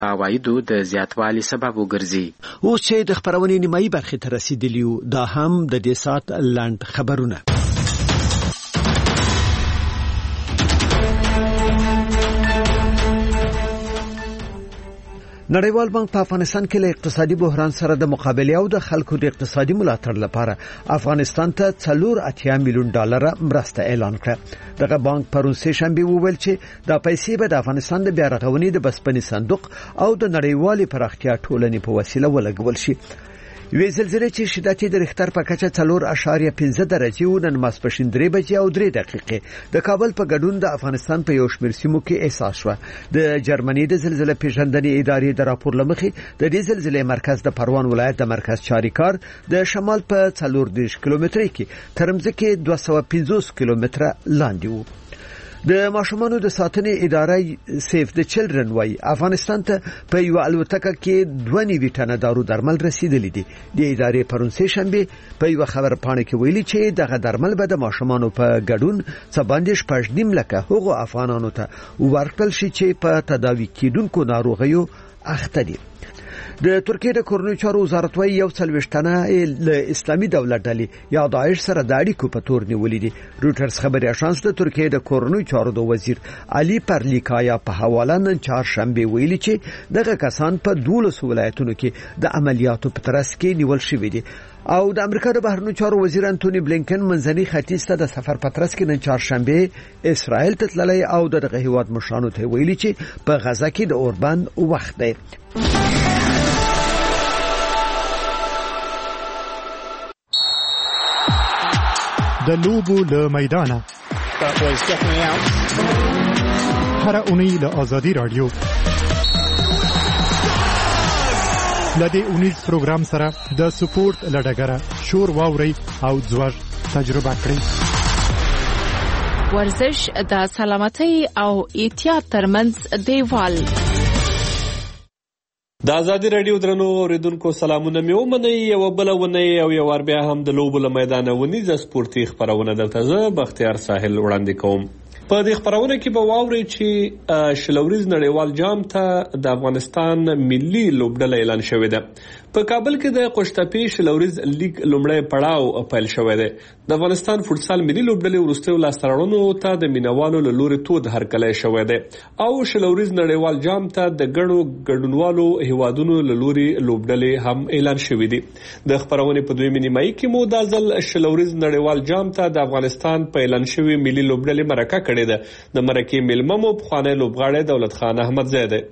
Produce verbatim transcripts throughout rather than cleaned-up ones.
عوایدو د زیاتوالي سبب وګرځي. اوس چې د خبرونې نیمایي برخې ته رسیدلیو دا هم د دې سات لاند خبرونه. نړیوال بانک په افغانستان کې له اقتصادي بحران سره د مقابله او د خلکو د اقتصادي ملاتړ لپاره افغانستان ته څلور اتیا میلیون ډالر مرسته اعلان کړه. دغه بانک پرون سه شنبه وویل چې دا پیسې به د افغانستان د بیا رغونې د بسپنې صندوق او د نړیوالې پراختیا ټولنې په وسیله ولګول شي. وی زلزلې چې شدت د ریختر په کچه څلور اعشاریه پنځه درجې و نن ماسپښین درې بجې او درې دقیقې د کابل په ګډون د افغانستان په یو شمېر سیمو کې احساس شو. د جرمني د زلزلې پیژندنې ادارې د راپور لمخې د دې زلزلې مرکز د پروان ولایت د مرکز چاریکار د شمال په څلور دیرش کیلومتري کې تر مځکې دوه سوه پنځوس کیلومتره لاندې و. د ماشومانو د ساتنې ادارې سیف د چلډرن وای افغانستان ته په یو الوتکه کې دوه نیوي ټنه دارو درمل رسیدلې دي. د ادارې پرون سه شنبه په یو خبر پاڼه کې ویلي چې دغه درمل به د ماشومانو په ګډون څه باندې شپږ نیم لکه هغو افغانانو ته ورکړل شي چې په تداوی کېدونکو ناروغیو اخته دي. د ترکیه د کورنیو چارو وزارت وايي یو څلوېښتنه له اسلامي دولت ډلې یا داعش سره د اړیکو په تور نیولې دي. روټرز خبري اژانس د ترکیه د کورنیو چارو د وزیر علي پرلیکایا په حواله نن چهارشنبه ویلي چې دغه کسان په دولس ولایتونو کې د عملیاتو په ترڅ کې نیول شوي دي. او د امریکا د بهرنیو چارو وزیر انټونی بلینکن منځني ختیځ ته د سفر په ترڅ کې نن چهارشنبه اسرائیل ته تللی او دغه هیواد مشرانو ته ویلي چې په غزه کې د اوربند وخت دی. د لوبو له میدانه هر اونۍ له آزادي رادیو لدې اونیز پروګرام سره د سپورت لډګره شور واوري او ځوږ تجربه کړئ. ورزش د سلامتۍ او احتیاط ترمنځ دیوال. د آزادي رادیو درنو اوریدونکو سلامونه مې ومنئ. یو بل ونی او یو ور بیا هم د لوبو له میدانه ونیزه سپورتي خبرونه دلته زه بختیار ساحل وړاندې کوم. په دې خبرونه کې به واورئ چې شلوریز نړیوال جام ته د افغانستان ملي لوبډله اعلان شوې ده. په کابل کې د قوشتپې شلوریز لیگ لومړی پړاو پیل شوی دی. د افغانستان فوټسال ملي لوبډلې وروستیو لاسته راوړنو ته د مینوالو له لوري تود هرکلی شوی دی او شلوریز نړیوال جام ته د ګڼو ګډونوالو هیوادونو له لوري لوبډلې هم اعلان شوې دي. د خبرونې په دویمه نیمایي کې مو د ځل شلوریز نړیوال جام ته د افغانستان په اعلان شوی ملي لوبډلې مرکه کړې ده. د مرکې ملمه مو پخوانی لوبغاړی دولت خان احمدزی دی.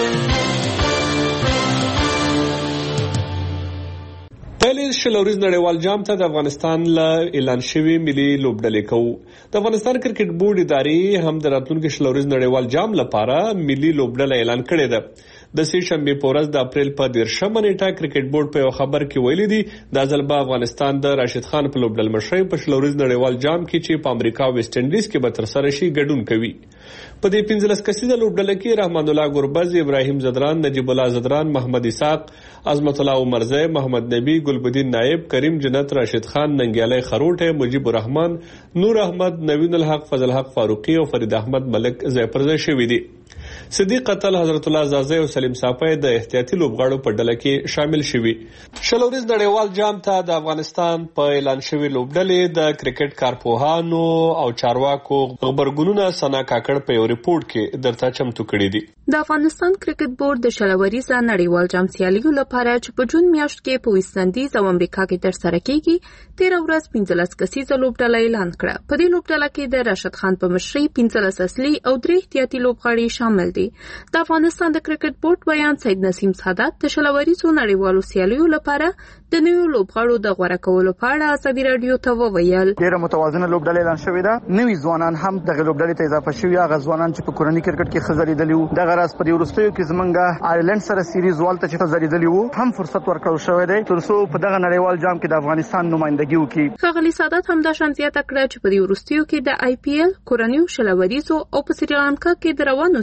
پهلی شلوریز نړیوال جام ته د افغانستان له اعلان شوی ملي لوبډلې کوو. د افغانستان کرکټ بورډ ادارې هم د راتلونکي شلوریز نړیوال جام لپاره ملي لوبډله اعلان کړې ده. د سه شنبه په ورځ د اپریل په دیرشمه نیټه کرکټ بورډ په یو خبر کې ویلي دي د ځل به افغانستان د راشد خان په لوبډل مشرۍ په شلوریز نړیوال جام کې چې په امریکا او ویسټ انډیز کې به تر سره شي ګډون کوي. په دې پنځلس کسیزه لوبډله کې رحمان الله ګربز، ابراهیم زدران، نجیب الله زدران، محمد اسحاق، عظمت الله عمرزی، محمد نبی، ګلبدین نائب، کریم جنت، راشد خان، ننګیالی خروټه، مجیب الرحمن، نور احمد، نوین الحق، فضل حق فاروقی او فرید احمد ملک ځای پر ځای شوي دي. صدیق قتل، حضرت الله زازی او سلیم صافی د احتیاطي لوبغاړو په ډله کې شامل شوي. شلوریز نړیوال جام ته د افغانستان په اعلان شوی لوبډلې د کرکټ کارپوهانو او چارواکو خبرګونونه سنا کاکړ په یو ریپورت کې درته چمتو کړي دي. د افغانستان کرکټ بورډ د شلوریز نړیوال جام سیالیو لپاره چې په جون میاشت کې په ویسټ انډیز او امریکا کې ترسره کیږي تیر ورځ پنځلس کسیزه لوبډله اعلان کړه. په دې لوبډله کې د راشد خان په مشرۍ پنځلس اصلي او درې احتیاطي لوبغاړي شامل دي. د افغانستان د کرکټ بورډ بیان سید نسیم سعادت د شلوریزو نړیوالو سیالیو لپاره د نویو لوبغاړو د غوړه کولو په اړه ازادي رادیو ته وویل. ډېره متوازنه لوبډله اعلان شوې ده. نوي ځوانان هم دغه لوبډلې ته اضافه شوي. هغه ځوانان چې په کورني کرکټ کې ښه ځلېدلي وو دغه راز په دې وروستیو کې زمونږ آیرلینډ سره سیریز والته چې ښه ځلېدلي وو هم فرصت ورکړل شوی دی تر څو په دغه نړیوال جام کې د افغانستان نمایندګي وکړي. ښاغلي سعادت هم دا شان زیاته کړه چې په دې وروستیو کې د آی پی ایل، کورنیو، شلوریزو او په سریلانکا کې د روانو سیالیو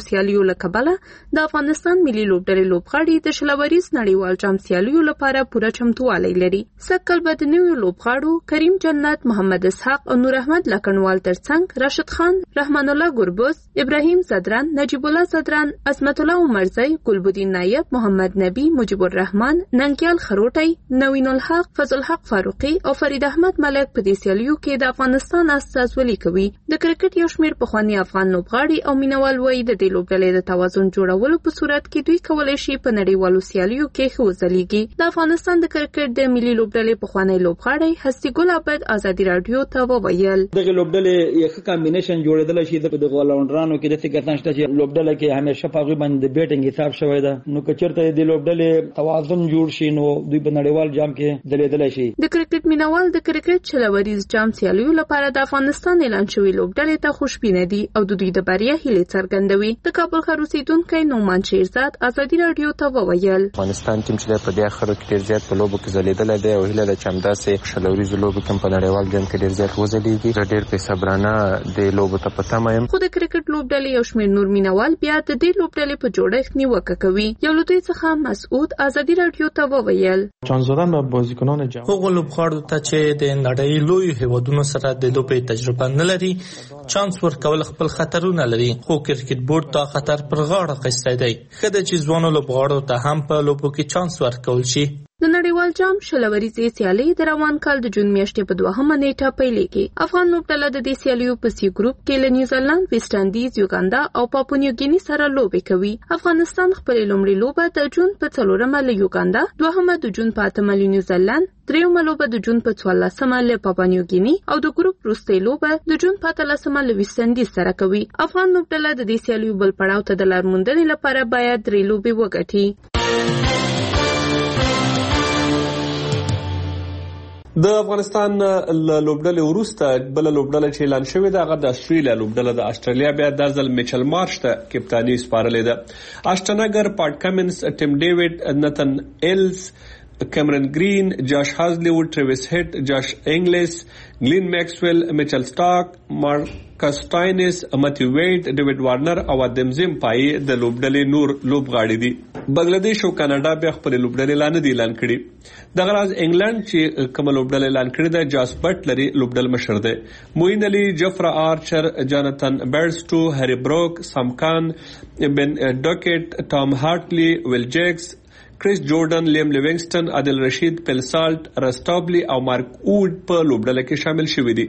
له کبله د افغانستان ملي لوبډلې لوبغاړي د شلوریز نړیوال جام سیالیو لپاره پوره چمتووالی لري. سږ کال به د نویو لوبغاړو کریم جنت، محمد اسحاق او نور احمد لکنوال ترڅنګ راشد خان، رحمان الله ګربوس، ابراهیم زدران، نجیب الله زدران، عصمت الله عمرزی، ګلبدین نایب، محمد نبی، مجيب الرحمن، ننګیال خروټی، نوین الحق، فضل الحق فاروقي او فرید احمد ملک په دې سیالیو کې د افغانستان استازولي کوي. د کرکټ یو شمېر پخواني افغان لوبغاړي او مینوال وایي د دې لوبډلې د توازن جوړولو په صورت کې دوی کولی شي په نړیوالو سیالیو کې ښه وځلیږي. د افغانستان د کرکټ د ملي لوبډلې پخوانی لوبغاړی هستي ګل عابد ازادي راډیو ته وویل دغه لوبډلې یو ښه کمبینیشن جوړېدل شي د غولونډرانو کې د فکر نشته چې لوبډله کې همیشه په غوي باندې بیټینګ حساب شوی ده. نو کچرته د لوبډلې توازن جوړ شي نو دوی په نړیوال جام کې دلیدل شي. د کرکټ مینوال د کرکټ شلوریز جام سیالیو لپاره د افغانستان اعلان شوی لوبډلې ته خوشبینه دي او د دوی د بریا هیلې څرګندوي. د کابل ښار اوسیدونکی نومان شیرزاد ازادي راډیو ته وویل افغانستان ټیم چې په دې اخرو کې ډیر زیات په لوبو کې ځلیدل دی او هیله ده چې همداسې شلوریز لوبو کې په نړیوال جام کې ډیر زیات وځلیږي. زه ډیر په صبرانه د لوبو ته په تمه یم. خو د کرکټ لوبډلې یو شمېر نور مینوال بیا د دې لوبډلې په جوړښت نیوکه کوي. یو له دوی څخه مسعود ازادي راډیو ته وویل چانس دادن به بازیکنان جام هغو لوبغاړو ته چې د نړۍ لوی هیوادونو سره د لوبې تجربه نه لري چانس ورکول خپل خطرونه لري. خو کرکټ بورډ دا خطر پر غاړه اخیستی دی. ښه ده چې ځوانو لوبغاړو ته هم په لوبو کې چانس ورکول شي. د نړیوال جام شلوریزې سیالۍ د روان کال د جون میاشتې په دوهمه نیټه پیلېږي. افغان لوبډله د دې سیالیو په سی ګروپ کې له نیوزیلند، ویسټ اندیز، یوګاندا او پاپو نیوګیني سره لوبې کوي. افغانستان خپلې لومړۍ لوبه د جون په څلورمه له یوګاندا، دوهمه د جون په اتمه له نیوزیلند، دریمه لوبه د جون په څوارلسمه له پاپو نیوګیني او د ګروپ وروستۍ لوبه د جون په اتلسمه له ویسټ اندیز سره کوي. افغان لوبډله د دې سیالیو بل پړاو ته د لار موندنې لپاره باید درې لوبې وګټي. د افغانستان لوبډلې وروسته بل لوبډله چې اعلان شوې ده هغه د استرالیا لوبډله د استرالیا بیا د ځل میچل مارش ته کپتاني سپارلې ده. اشټنګر، پاټ کمنز، ټیم ډیوډ، نتن ایلز، کیمرن گرین، جاش هازلیوډ، ټریویس هیټ، جاش انګلیس، گلین میکسویل، میچل سټاک، مارکس ټاینس، ماتیو ویډ، ډیوډ وارنر او ادم زم پای د لوبډلې نور لوبغاړي دي. بنگلاديش او کاناډا بیا خپل لوبډلې لاندې دي اعلان کړي. دغه راز انګلند چې کوم لوبډلې اعلان کړي ده جاس بټلري لوبډل مشر دی. موین علي، جفرا آرچر، جاناتن بیرسټو، هری بروک، سامکان، بن ډاکټ، ټام هارټلی، ویل جیکس، کریس جورډن، لیم لیوینګسټن، عادل رشید، پیلسالټ، رستابلی او مارک ووډ په لوبډله کې شامل شوي دي.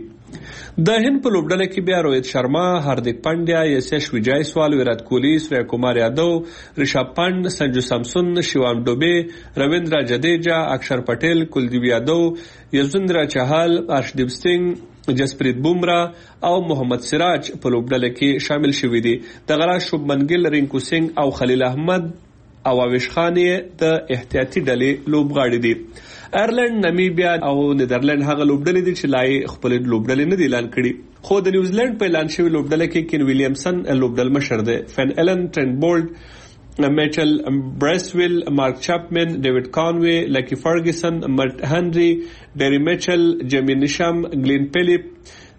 د هند په لوبډله کې بیا روهیت شرما، هاردیک پانډیا، یسیشوی جایسوال، ویرات کوهلی، سوریا کمار یادو، ریشاب پنت، سنجو سامسون، شیوام ډوبه، رویندرا جډیجا، اکشر پټیل، کلدیپ یادو، یزوندرا چهل، ارشدیپ سنگھ، جسپریت بومرا او محمد سراج په لوبډله کې شامل شوي دي. دغه راز شوبمن ګیل، رینکو سنگھ او خلیل احمد او اویش خان د احتیاطي ډلې لوبغاړي دي. ایرلند، نامیبیا او نیدرلند هغه لوبډلې دي چې لای خپل لوبډلې نه دي اعلان کړي. خو د نیوزیلند په اعلان شوی لوبډله کې کین ویلیامسن لوبډل مشر دی. فین ایلن، ټرنټ بولډ، میچل برسویل، مارک چاپمن، ډیوډ کانوی، لکی فرګسن، مرټ هنری، ډیری میچل، جیمی نیشم، گلین پیلیپ،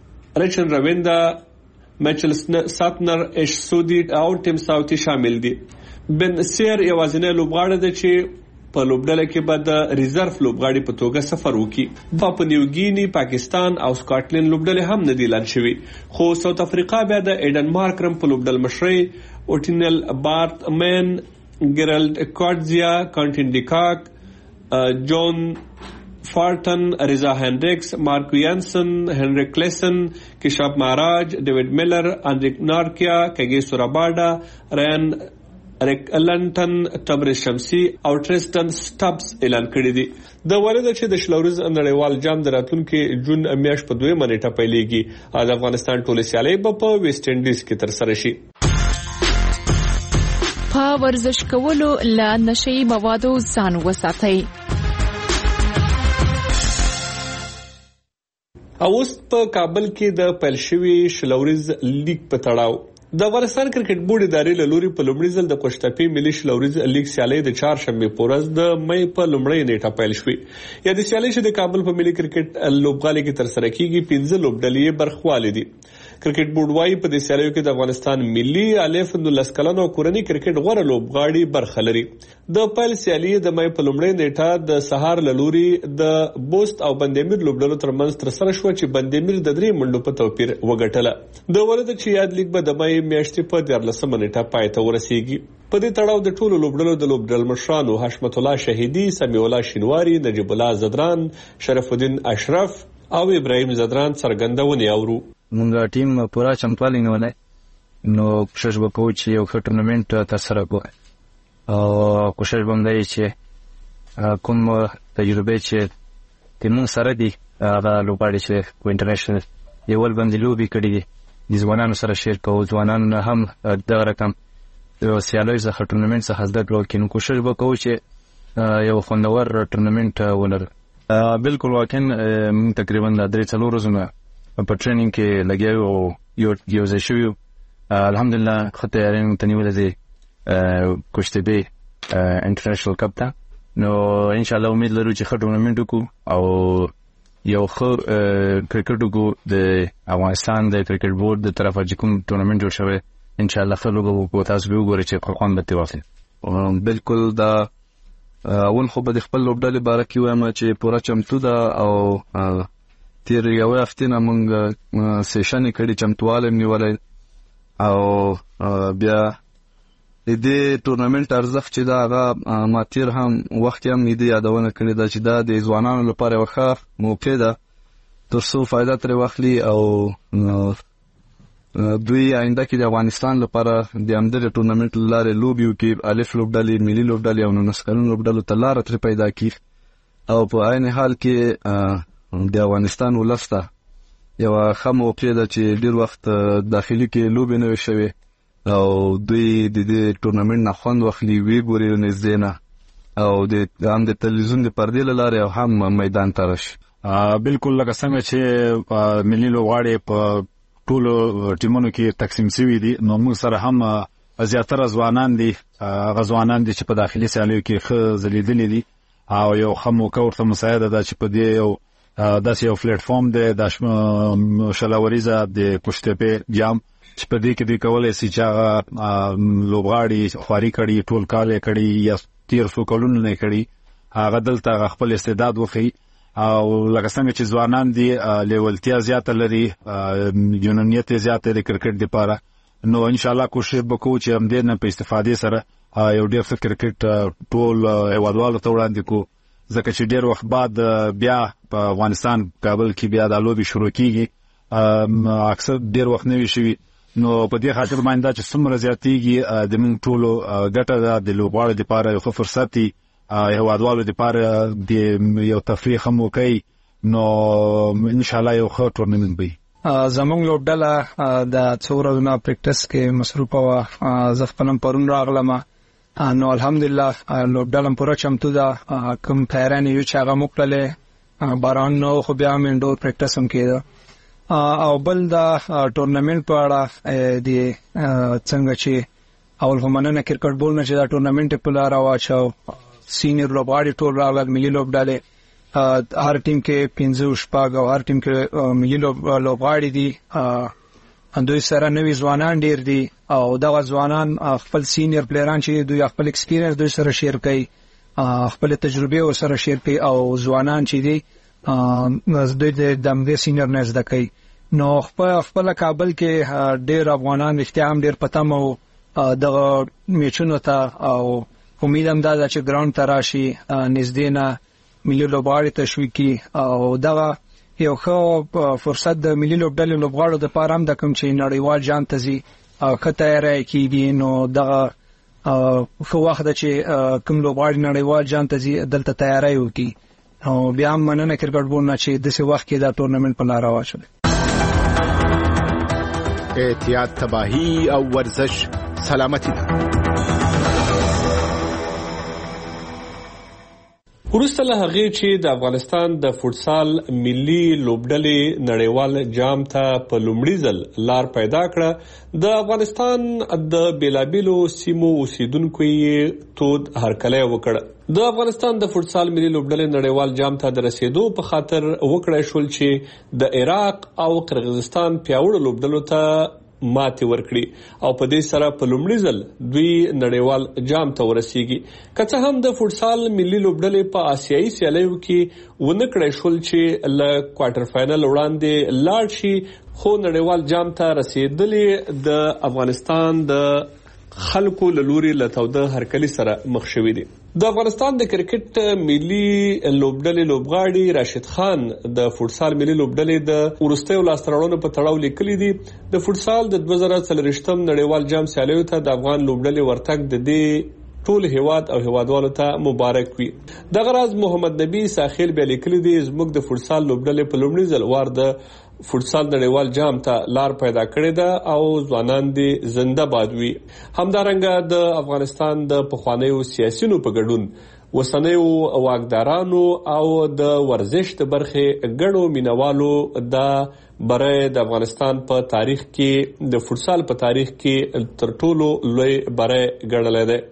ریچن رویندا، میچل ساتنر، ایش سودی او ټیم ساوثي شامل دي. بن سیر یوازینی لوبغاړی دی چې په لوبډله کې به د ریزرف لوبغاړي په توګه سفر وکړي. پاپو نیوګینی، پاکستان او سکاټلند لوبډلې هم نه دي اعلان شوي. خو ساوث افریقا بیا د ایډن مارکرم په لوبډل مشرۍ اوټینل بارت مین، ګرلډ کارډزیا، کانټین ډیکاک، جون فارټن، رضا هنډریکس، مارکو یانسن، هنری کلیسن، کشاپ ماراج، ډیوډ میلر، انریک نارکیا، کګی سوراباډا، ریان ریک لنټن، تبریز شمسی او ټریسټن سټابس اعلان کړی دي. د ورده چې د شلوریز نړیوال جام د راتلونکي جون میاشت په دویمه نیټه پیلېږي. د افغانستان ټولې سیالۍ به په ویسټ انډیز کې ترسره شي. په ورزش کولو له نشي موادو ځان وساتئ. اوس په کابل کې د پیل شوي شلوریز لیګ په تړاو د افغانستان کرکټ بورډ ادارې له لوري په لومړي ځل د قوشتپې ملي شلوریز لیګ سیالۍ د چهارشنبې په ورځ د مې په لومړۍ نیټه پیل شوې. یا د سیالۍ چې د کابل په ملي کرکټ لوبغالي کې ترسره کیږي پنځه لوبډلې برخوالې دي. کرکټ بورډ وايي په دې سیالیو کې د افغانستان ملي الف نولس کلن او کورني کرکټ غوړه لوبغاړي برخه لري. د پیل سیالي د مې په لومړۍ نیټه د سهار لوري د بوست او بندیمیر لوبډلو ترمنځ تر سره شو چې بندیمیر د درې منډو په توپیر وګټله. د ولادت چې یاد لیګ به د مې میاشتې په دیارلسمه نیټه پای ته ورسیږي. په دې تړاو د ټولو لوبډلو د لوبډل مشرانو حشمت الله شهیدی، سمیع الله شینواری، نجیب الله زدران، شرف الدین اشرف او ابراهیم زدران څرګندونې اورو. موږ ټیم پورا چمتوالی نه ولای نو کوشش وکړو چې یو ښه ټورنمنت ترسره کړو او کوشش به وکړو چې کوم تجربه چې تمون سره دي هغه لوبغاړي چې په انټرنیشنل لیول باندې لوبي کړي دي د ځوانانو سره شیر کوو. ځوانانو هم دغه رقم یو سیالیو څخه ټورنمنت څخه زده کړو کې نو کوشش وکړو چې یو خوندور ټورنمنت ولرو. بالکل واقعا تقریبا د درې څلور ورځې په ټریننګ کې لګیاو او یو یو ځای شوو. الحمدلله ښه تیاری مو ته نیولې ده کوشتبې انټرنیشنل کپ ته. نو ان شاء الله امید لرو چې ښه ټورنمنت وکړو او یو ښه کرکټ وکړو. د افغانستان د کرکټ بورډ د طرفه چې کوم ټورنمنت جوړ شوی ان شاء الله ښه لوبه وکړو. تاسو به وګورئ چې خوند به ترې واخلئ. بالکل دا اول خو به د خپل لوبډلې باره کې وایم چې پوره چمتو ده او تیر یوې هفتې نه موږ سیشنې کړي، چمتوالی مې نیولی او بیا د دې ټورنمنټ ارزښت چې دا هغه ما تیر هم وخت هم مې دې یادونه کړې ده چې دا د ځوانانو لپاره یوه ښه موقع ده تر څو فایده ترې واخلي او دوی آینده کې د افغانستان لپاره د همدغې ټورنمنټ له لارې لوبې وکړي، الف لوبډلې، ملي لوبډلې او نولس کلنو لوبډلو ته لاره ترې پیدا کړي او په عین حال کې د افغانستان ولس ته یوه ښه موقع ده چې ډېر وخت داخلي کې لوبې نه وي شوې او دوی د دې ټورنمنټ نه خوند واخلي، ویې ګوري نږدې نه او د هم د تلویزیون د پردې له لارې او هم میدان ته راشي. بالکل لکه څنګه چې ملي لوبغاړي په ټولو ټیمونو کې تقسیم شوي دي نو موږ سره هم زیاتره ځوانان دي، هغه ځوانان دي چې په داخلي سیالیو کې ښه ځلیدلي دي او یو ښه موقع ورته مساعده ده چې په دې یو داسې یو پلیټ فارم دی د شلاوریزه د کوشتپې جام چې په دې کې دوی کولی شي چې هغه لوبغاړي خواري کړي، ټول کال یې کړي یا تیر څو کلونه نه یې کړي، هغه دلته هغه خپل استعداد وښیي او لکه څنګه چې ځوانان دي لیولتیا زیاته لري، جنونیت زیاته د کرکټ دپاره نو انشاءالله کوشش به کوو چې همدې نه په استفادې سره یو ډېر ښه کرکټ ټول هیوادوالو ته وړاندې کړو ځکه چې ډېر وخت بعد بیا په افغانستان کابل کې بیا دا لوبې شروع کېږي، اکثر ډېر وخت نه وي شوي نو په دې خاطر باندې دا چې څومره زیاتېږي د موږ ټولو ګټه ده د لوبغاړو دپاره یو ښه فرصت دی هیوادوالو دپاره د یو تفریح هم وکړي نو انشاءالله یو ښه ټورنمنټ به وي. زموږ لوبډله د څو ورځو نه پریکټس کې مصروفه وه، زه خپل هم پرون راغلم نو الحمدلله لوبډله پوره چمتو ده. کوم تیاری نه یو چې هغه موږ تللی باران نه خو بیا هم انډور پریکټس هم کېده او بل د ټورنمنټ په اړه د څنګه چې اول خو مننه کرکټ بورډ نه چې دا ټورنمنټ یې په لاره واچو، سینیر لوبغاړي ټول راغلل، ملي لوبډلې هر ټیم کې پنځه شپږ او هر ټیم کې ملي لوبغاړي دي، دوی سره نوي ځوانان ډېر دي او دغه ځوانان خپل سینیر پلیران چې دوی خپل ایکسپیرینس دوی سره شیر کوي، خپل تجربې ورسره شیر کوي او ځوانان چې دي دوی د همدې سینیر نه زده کوي. نو خپله کابل کې ډېر افغانان رښتیا هم ډېر په تمه وو دغه میچونو ته او امید هم دا ده چې ګراوند ته راشي، نږدې نه ملي لوبغاړي تشویق کړي او دغه یو ښه فرصت د ملي لوبډلې لوبغاړو دپاره هم د کوم چې نړیوال جام ته ځي او ښه تیاری کېږي نو دغه ښه وخت ده چې کوم لوبغاړي نړیوال جام ته ځي دلته تیاری وکړي او بیا هم مننه کرکټ بورډ نه چې داسې وخت کې دا ټورنمنټ په لاره واچولی. احتیاط تباهي او ورزش سلامتی ده. وروسته له هغې چې د افغانستان د فوټسال ملي لوبډلې نړیوال جام ته په لومړي ځل لار پیدا کړه، د افغانستان د بیلابیلو سیمو اوسیدونکو یې تود هرکلی وکړ. د افغانستان د فوټسال ملي لوبډلې نړیوال جام ته د رسیدو په خاطر وکړای شول چې د عراق او قرغیزستان پیاوړو لوبډلو ته ماتې ورکړي او په دې سره په لومړي ځل دوی نړیوال جام ته ورسیږي. که څه هم د فوټسال ملي لوبډلې په آسیایي سیالیو کې ونه کړای شول چې له کوارټر فاینل وړاندې لاړ شي، خو نړیوال جام ته رسیدلې د افغانستان د خلکو له لوري له توده هرکلي سره مخ شوي دي. د افغانستان د کرکټ ملي لوبډلې لوبغاړي راشد خان د فوټسال ملي لوبډلې د ورستیو لاسته راوړنو په تړاو لیکلي دي د فوټسال د دوه زره څلوېښتم نړیوال جام سیالیو ته د افغان لوبډلې ورتګ د دې ټول هیواد او هیوادوالو ته مبارک وي. دغه راز محمد نبی ساخیل بیا لیکلي دي زموږ د فوټسال لوبډلې په لومړي ځل وار د فوټسال نړیوال جام ته لار پیدا کړې ده او ځوانان دې زنده باد وي. همدارنګه د افغانستان د پخوانیو سیاسيونو په ګډون وسنیو واکدارانو او د ورزش د برخې ګڼو مینوالو د برای د افغانستان په تاریخ کې د فوټسال په تاریخ کې تر ټولو لوی برای ګڼل دی.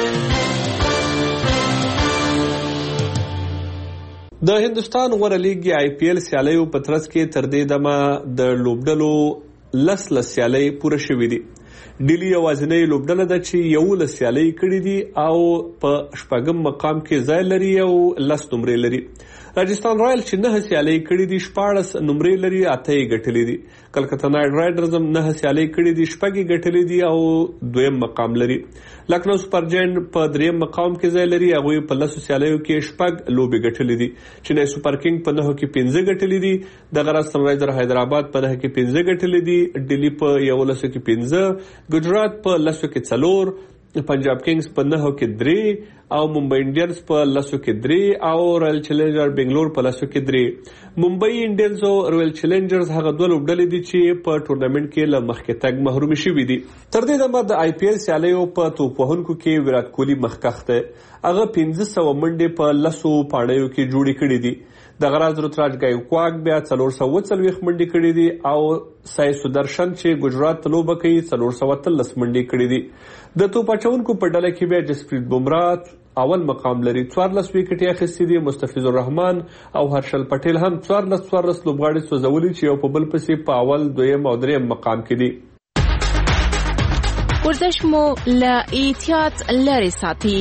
د هندستان غوره لیګ آی پی ایل سیالیو په ترڅ کې تر دې دمه د لوبډلو لس لس سیالۍ پوره شوې دي. ډیلی یوازینۍ لوبډله ده چې یولس سیالۍ کړې دي او په شپږم مقام کې ځای لري او لس نمرې لري. راجستان رایل چې نه سیالۍ کړې دي شپاړس نمرې لري، اته یې ګټلې دي. کلکته نایټ رایډرز هم نه سیالۍ کړې دي، شپږ یې ګټلې دي او دویم مقام لري. لکنو سپر جاینټ په دریم مقام کې ځای لري، هغوی په لسو سیالیو کې شپږ لوبې ګټلې دي. چنای سپر کینګ په نهو کې پنځه ګټلې دي، دغه راز سن رایزر حیدرآباد په نهو کې پنځه ګټلې دي، ډیلی په یولسو کې پنځه، ګجرات په لسو کې څلور، پنجاب کینګز په نهو کې درې او ممبئی انډینز په لسو کې درې او رایل چیلنجر بنگلور په لسو کې درې. ممبئی انډینز او رایل چیلنجرز هغه دوه لوبډلې دي چې په ټورنمنت کې له مخکې تګ محروم شوي دي. تر دې دمه د آی پی ایل سیالیو په توپ وهونکو کې ویرات کوهلی مخکښ دی، هغه پنځه سوه منډې په لسو پاڼیو کې جوړې کړې دي. دغه راز روتراج ګایکواډ بیا څلور سوه څلوېښت منډې کړې دي او سای سودرشن چې ګجرات ته لوبه کوي څلور سوه اتلس منډې کړې دي. د توپ اچونکو په ډله کې بیا جسپریت بمراه اول مقام لري، څوارلس وکټې اخیستې دي. مستفیض الرحمن او هرشل پټیل هم څوارلس څوارلس لوبغاړي سوځولي چې یو په بل پسې په اول دویم او دریم مقام کې دي. ورزش مو له احتیاط لرې ساتي.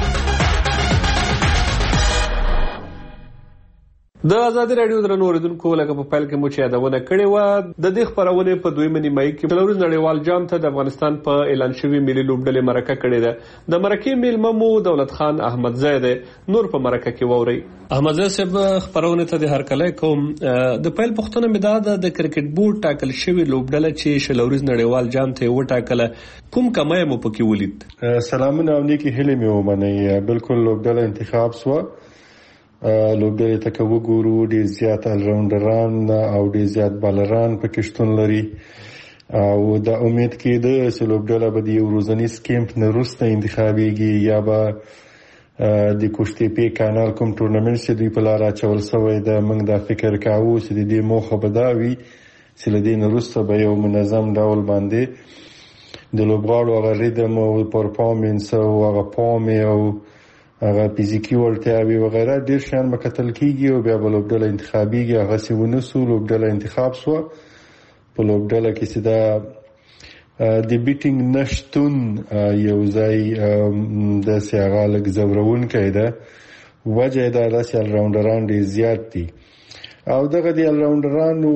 د ازادي راډیو درنو اوریدونکو لکه په پیل کې مو چې یادونه کړې وه د دې خپرونې په دویمه نیمایي کې څلوريز نړیوال جام ته د افغانستان په اعلان شوي ملي لوبډلې مرکه کړې ده. د مرکې میلمه مو دولت خان احمدزی دی. نور په مرکه کې واورئ. احمدزی صاحب خپرونې ته د هرکلی کوم. د پیل پوښتنه مې دا ده د کرکټ بورډ ټاکل شوي لوبډله چې شلوريز نړیوال جام ته وټاکله کوم کمای مو پکې ولید؟ سلامونه او نیکی هیلې مې ومنئ. بالکل لوبډله انتخاب سوه. لوبډلې ته که وګورو ډېر زیات الراونډران او ډېر زیات بالران پکې شتون لري او دا امید کېده چې لوبډله به د یو ورځنیز کیمپ نه وروسته انتخابېږي یا به د کوشتې پې کانال کوم ټورنمنټ چې دوی په لاره اچول سوی ده. موږ دا فکر کوو چې د دې موخه به دا وي چې له دې نه وروسته به یو منظم ډول باندې د لوبغاړو هغه ریدم او پرفارمنس او هغه پامې او هغه فزیکي وړتیاوې وغیره ډېر شیان به کتل کېږي او بیا به لوبډله انتخابېږي. هغسې ونه سو، لوبډله انتخاب سوه. په لوبډله کې چې دا د بیټینګ نشتون یو ځای داسې هغه لږ ځورونکی ده. وجه یې دا ده چې الراونډران ډېر زیات دي او دغه د الراونډرانو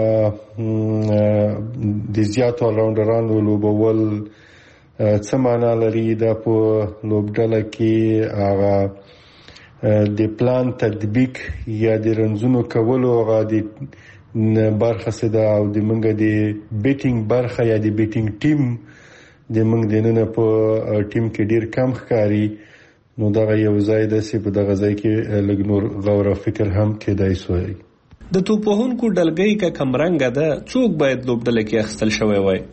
د زیاتو الراونډرانو لوبول څه معنا لري؟ دا په لوبډله کې هغه د پلان تطبیق یا د رنځونو کولو هغه د برخه څه ده او د موږ د بیټینګ برخه یا د بیټینګ ټیم د موږ دننه په ټیم کې ډیر کم ښکاري. نو دغه یو ځای داسې په دغه ځای کې لږ نور غور او فکر هم کېدای سوی. د توپ وهونکو ډلګۍ که کمرنګه ده څوک باید لوبډله کې اخیستل شوی وای؟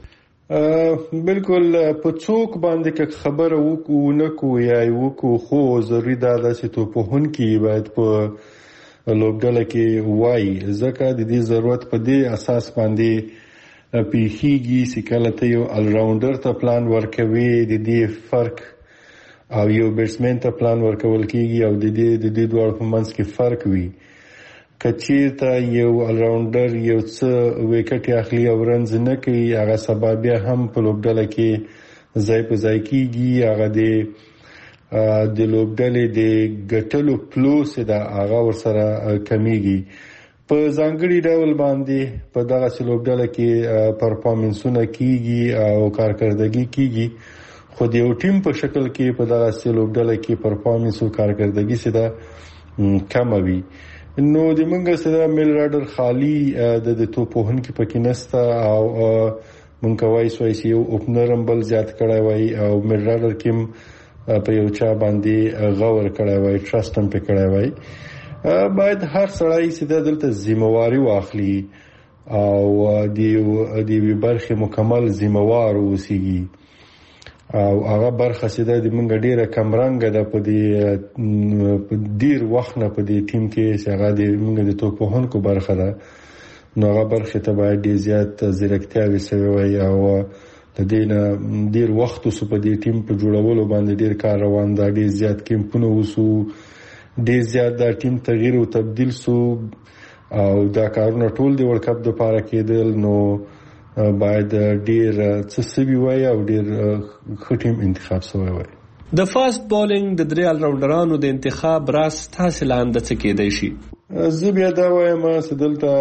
بالکل په څوک باندې خبره وکړو نکو یا وکړو خو ضروري ده چې توپوهن کې باید په لوبډله کې وایي ځکه د دې ضرورت په دې اساس باندې پیخیږي چې کله ته یو الراونډر ته پلان ورکوي د دې فرق او یو بیټسمن ته پلان ورکول کیږي او د دې د دې دوه په منځ کې فرق وي کچیرته یو الراونډر یو څه وکټ اخلي او رنز نه کوي هغه سبب هم په لوبډله کې ځای په ځای کیږي هغه د د لوبډلې د ګټلو پلوس دا هغه ورسره کمیږي په ځانګړي ډول باندې په دغه لوبډله کې پرفارمنسونه کیږي او کارکردګي کیږي خو د یو ټیم په شکل کې په دغه لوبډله کې پرفارمنس او کارکردګي سره کم وي نو د منګه سره مل راډر خالی د توپوهن کې پکې نستا او مونږ وایي سوي یو اوپنر هم بل زیات کړای وای او مل راډر کې په یو چا باندې غور کړای وای ټرست هم په کړای وای باید هر سړی چې دلته ذمہواری واخلي او د دې برخه مکمل ذمہوار اوسيږي او هغه برخه سیده د منګ ډیره کمرنګ ده په دې ډیر وخت نه په دې ټیم کې چې هغه د منګ د توپوهن کو برخه ده نو هغه برخه ته باید ډیر زیات زیرکتیا وسوي او د دې نه ډیر وخت وسو په دې ټیم په جوړولو باندې ډیر کار روان ده ډیر زیات کیمپونه وسو ډیر زیات د ټیم تغییر او تبديل سو او دا کارونه ټول د ورلد کپ لپاره کېدل نو باید ډیر څه سوي وای او ډیر خټیم انتخاب سوی وای د فاست بولینګ د درې الراونډرانو د انتخاب راس تاسو لاندې څه کېدای شي زه بیا دا وایم چې دلته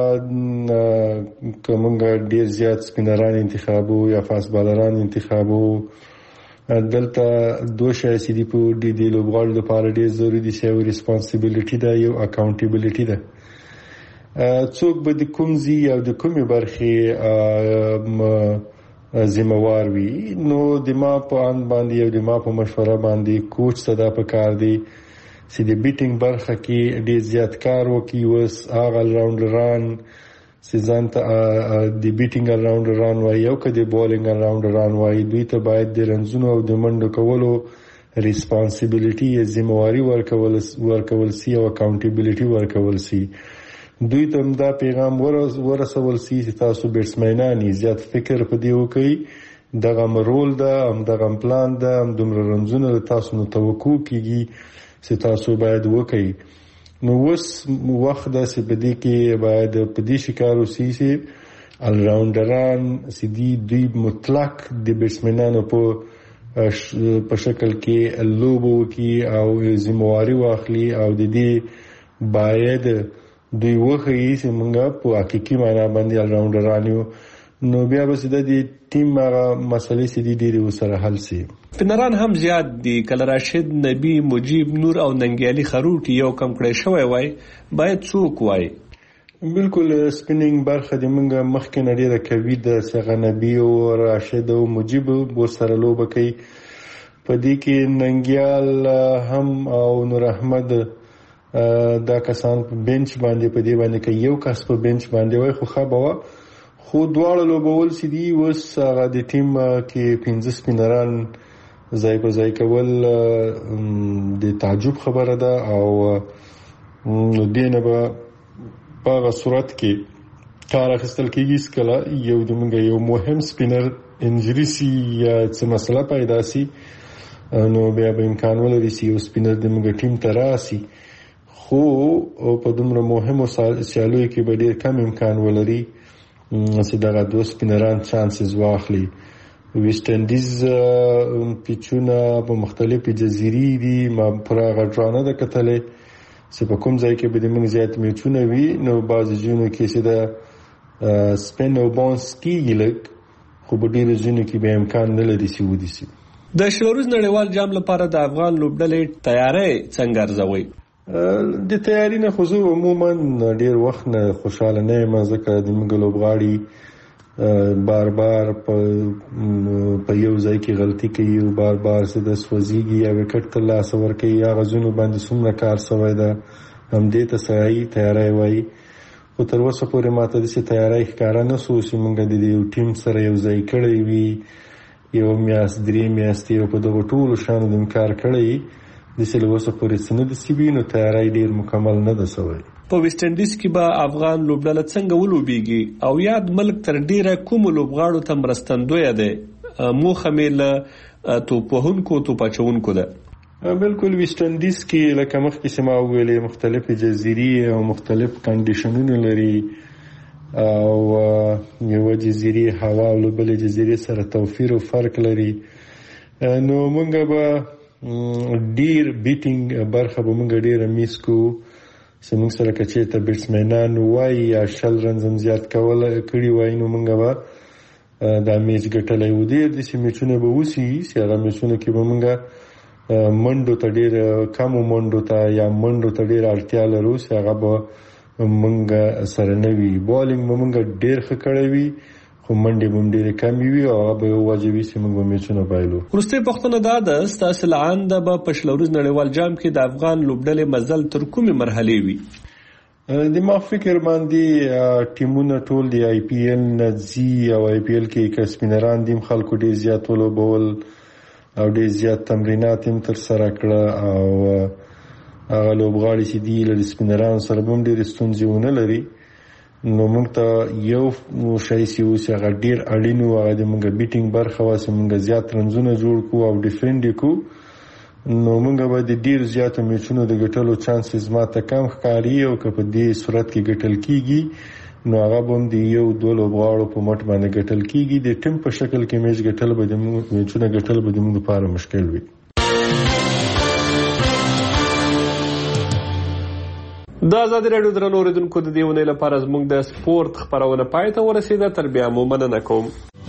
کومګ ډیر زیات سپینران انتخابو یا فاست بالران انتخابو دلته دوه شای سي دي په دې د لوبغاړو لپاره ډیر ضروري دي چې یو ریسپانسیبিলিټي ده یو اکاونټیبিলিټي ده څوک به د کومزي او د کومي برخه ذمہوار وي نو د ما په ان باندې او د ما په مشوره باندې کوچ صدا په کار دی چې د بیټینګ برخه کې ډیر زیات کار وکړي وس هغه راوندران سيزان ته د بیټینګ راوندران وای او کدي بولینګ راوندران وای دوی ته باید د رنزونو او د منډو کولو ریسپانسیبিলিټي ذمہواری ورکول ورکول سی او اکاونټیبিলিټي ورکول سی دوی ته دا پیغام ورسول سي چې تاسو بیټسمنانی زیات فکر په دی وکي دغه مرول ده هم دغه پلان ده هم دومره رنزونه تاسو نو توقع کیږي چې تاسو باید وکي نو وس وخت ده چې په دې کې باید په دې شکارو سي سي الراونډران سي دي دوی مطلق د بیټسمنانو په په شکل کې لوبو کې او ذمہواری واخلي او د دې باید دوی وخی چې مونږه په حقيقي معنا باندې الراونډرانیو نو بیا به د دې ټیم هغه مسلې سې دي ډېر وسره حل سي پنران هم زیات دي کله راشد نبی مجيب نور او ننګیالي خروټ یو کم کړی شوی وای باید څوک وای بالکل سپینینګ برخه د مونږه مخکې نړۍ کوي د څنګه نبی او راشد او مجيب وسره لوب کوي په دې کې ننګیال هم او نور احمد دا کسان په بنچ باندې په دې باندې کې یو کس په بنچ باندې وای خو خبره خو دواړه لوبول سي دي وس هغه د ټیم کې پنځه سپینران ځای په ځای کول د تعجب خبره ده او دینه به په هغه صورت کې کار اخیستل کېږي سکله یو د موږ یو مهم سپینر انجری سي یا څه مسله پیدا سي نو بیا به امکان ولري چې یو سپینر د موږ ټیم ته راسي خو په دومره مهمو سیالیو کې به ډېر کم امکان ولري چې دغه دوه سپینران چانسز واخلي ویسټ انډیز پیچونه په مختلفې جزیرې دي ما پر هغه ډرانه ده کتلې چې په کوم ځای کې به د موږ زیات میچونه وي نو بعضې ځایونو کې چې د سپین او باونس کېږي لږ خو په ډېرو ځایونو کې به امکان نه لري چې ودیسي د شلوریز نړیوال جام لپاره د افغان لوبډلې تیاری څنګه ارزوي د تیاری نه خو زه عموما ډیر وخت نه خوشاله نه یم ځکه د موږ لوبغاړي بار بار په یو ځای کې غلطي کوي او بار بار څه د سوځيږي یا وکټ ته لاس ورکوي یا غزونو باندې څومره کار شوی ده هم دې ته صحیح تیاری وایي خو تر اوسه پورې ماته داسې تیاری ښکاره نه سو چې موږ د یو ټیم سره یو ځای کړی وي، یو میاشت درې میاشتې او په دغو ټولو شیانو د کار کړی داسې له اوسه پورې څه نه دي سوي، نو تیاری ډېر مکمل نه ده سوی. په ویسټ انډیز کې به افغان لوبډله څنګه ولوبېږي او یاد ملک تر ډیره کومو لوبغاړو ته مرستندویه دی؟ موخه مې له توپوهونکو توپاچونکو ده. بالکل ویسټ انډیز کې لکه مخکې چې ما وویلې مختلفې جزیرې او مختلف کنډیشنونه لري او یوه جزیرې هوا او له بلې جزیرې سره توفیر او فرق لري، نو موږ به ډیر بیټینګ برخه به موږ ډیره میس کوو چې موږ سره که چېرته بیټسمینان وای یا شل رنز زیات کول کړي وای نو موږ به دا میچ ګټلی و. ډېر داسې میچونه به وسي چې هغه میچونو کې به موږ منډو ته ډېر کمو منډو ته یا منډو ته ډېر اړتیا لرو چې هغه به موږ سره نه وي. بالینګ به موږ ډېر ښه کړی وي خو منډې به هم ډېرې کمې وي او هغه به یو وجه وي چې موږ به میچونه بایلو. وروستۍ پوښتنه دا ده ستاسې له عنده به په شلوریز نړیوال جام کې د افغان لوبډلې مزل تر کومې مرحلې وي؟ د ما فکر باندې ټیمونه ټول د آی پی ایل نه ځي او آی پی ایل کې که سپینران دي خلکو ډېر زیات ولوبول او ډېر زیات تمرینات هم ترسره کړه او هغه لوبغاړي چې دي له سپینرانو سره به هم ډېرې ستونزې ونه لري، نو موږ ته یو شی چې اوس هغه ډېر اړین و هغه د موږ بیټینګ برخه وه چې موږ زیات رنزونه جوړ کړو او ډیفینډ یې کړو، نو موږ به د ډېر زیاتو میچونو د ګټلو چانسز ما ته کم ښکاري او که په دې صورت کې ګټل کېږي نو هغه به هم د یو دوه لوبغاړو په مټ باندې ګټل کېږي. د ټیم په شکل کې میچ ګټل به د میچونه ګټل به د موږ لپاره مشکل وي. د ازادي راډیو درنو اوریدونکو د دې ونې لپاره زموږ د سپورت خپرونه پای ته ورسېده. تر بیا مو مننه کوم.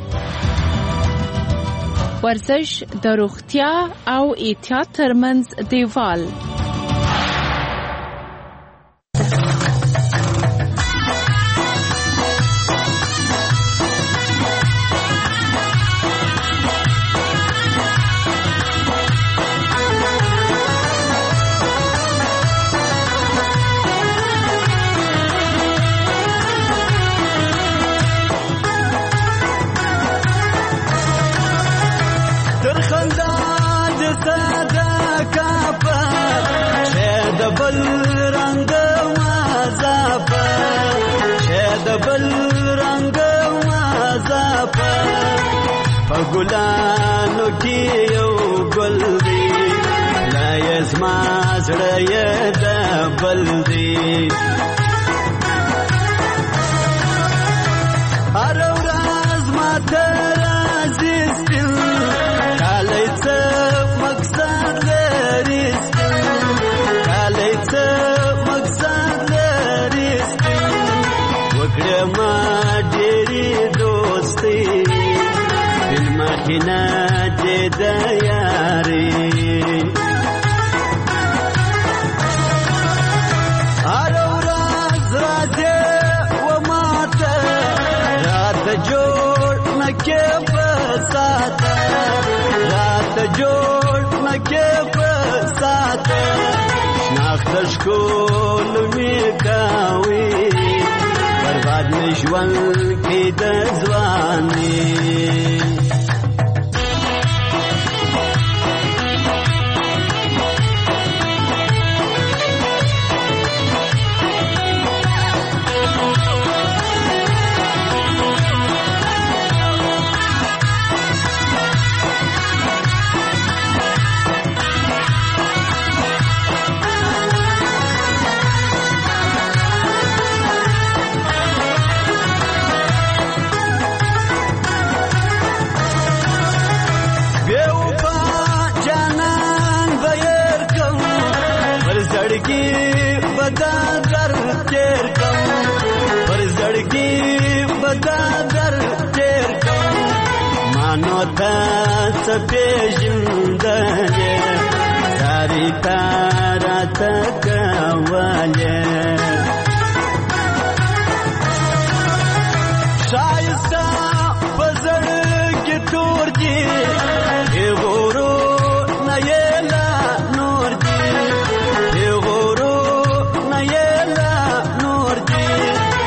ورزش د روغتیا او احتیاط ترمنځ دیوال. ګلانو کې یو ګل دی لا یزما زړه یې د بل دی هر ورځ ماته راځي سپین کالی څه مقصد لري سپین کالی څه مقصد لري سپین وکړه ما ډېرې دوستي مخینه دې د یاري هر ورځ راځي و ماته راته جوړ نه کې په ساته راته جوړ نه کې په ساته شناخته ښکول مې کوي برباد مې ژوند کې د ځواني سپیژندلې ساری تارا تکولې شایسته بزړ کې تور دي غورو نه یلا نور دي غورو نه یلا نور دي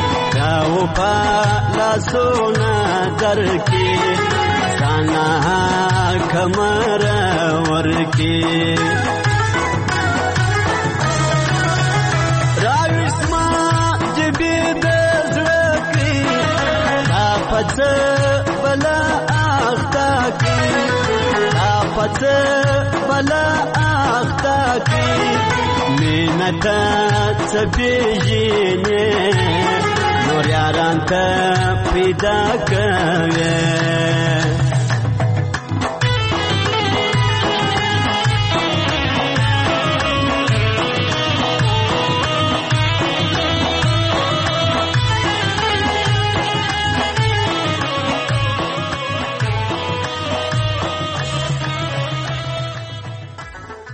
سونا درکی سانا کمر ورکی راویسما جبی دزلکی تاپت بلا آختا کی تاپت بلا آختا کی مینتا تبیجینی نور یاران تا پیدا کوي